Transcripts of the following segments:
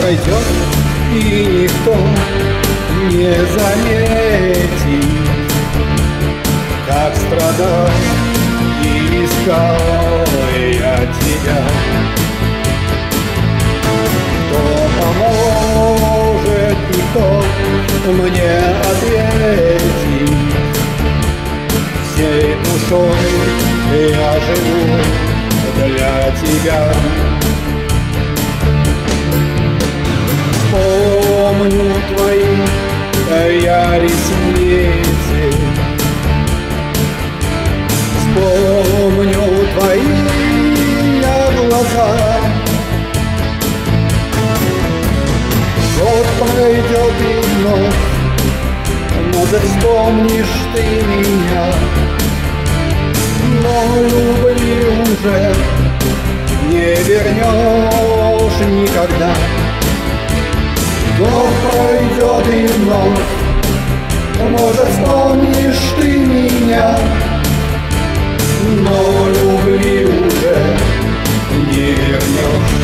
пройдет, и никто не заметит, как страдал и искал я тебя. Кто поможет и кто мне ответит? Всей душой я живу для тебя. Помню твои я ресницы, вспомню твои я глаза. Год пройдет и вновь, может, вспомнишь ты меня, но любви уже не вернешь никогда. Год пройдет и вновь, может, вспомнишь ты меня, но любви уже не вернешь.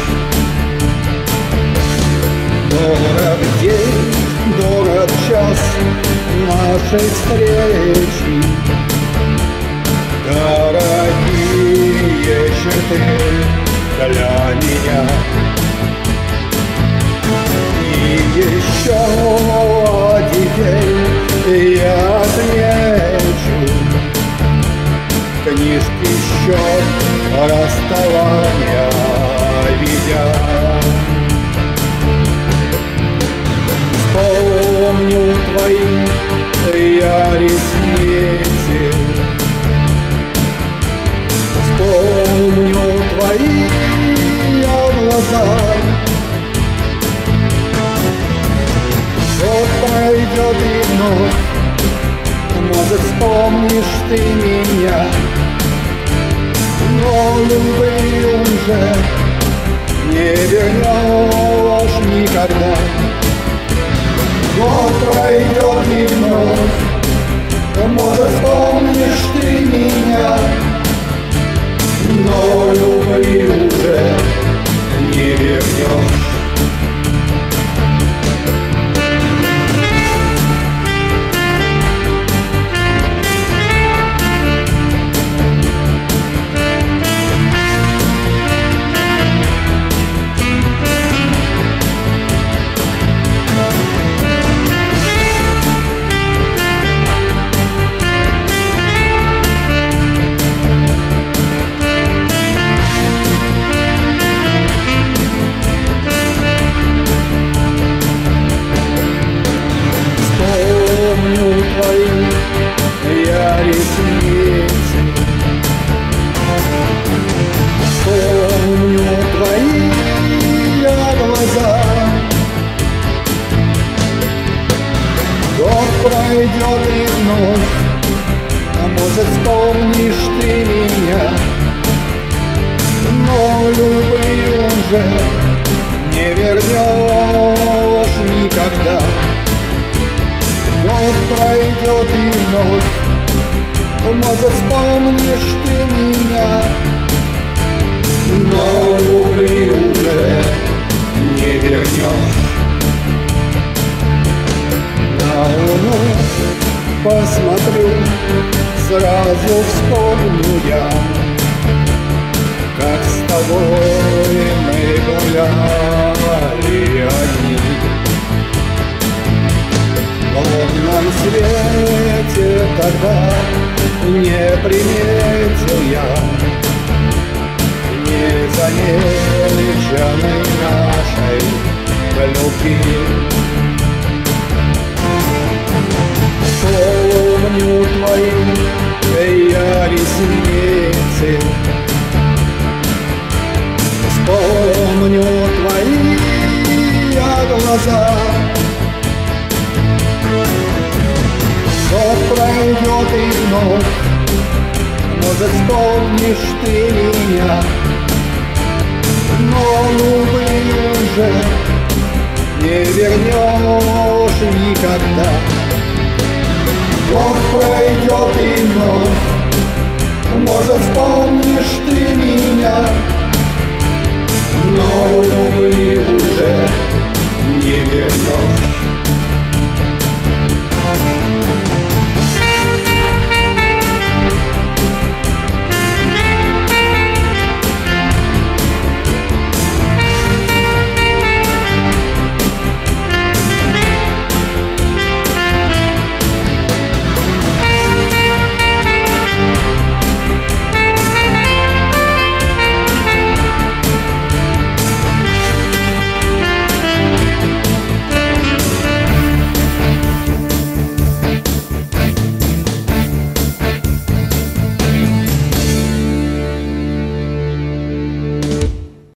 Дорог день, дорог час нашей встречи, дорогие черты для меня. И еще один день я отмечу, книжки счет расставания ведя. Вспомню твои я ресницы, вспомню твои я глаза. Год пройдет и вновь, может, вспомнишь ты меня, но любви уже не вернешь никогда. Год пройдет и вновь, может, вспомнишь ты меня, но любви уже не вернешь. Помню твои я ресницы, помню твои я глаза. Год пройдет и вновь, может, вспомнишь ты меня, но любви уже не вернешь никогда. Год пройдет и вновь, может, вспомнишь ты меня, но любви уже не вернешь. На луну посмотрю, сразу вспомню я, как с тобой мы гуляли одни. В лунном свете тогда не приметил я незамеченной нашей любви. Помню твои я ресницы, вспомню твои я глаза. Год пройдет и вновь, может, вспомнишь ты меня, но любви уже не вернешь никогда. Год пройдет и вновь, может, вспомнишь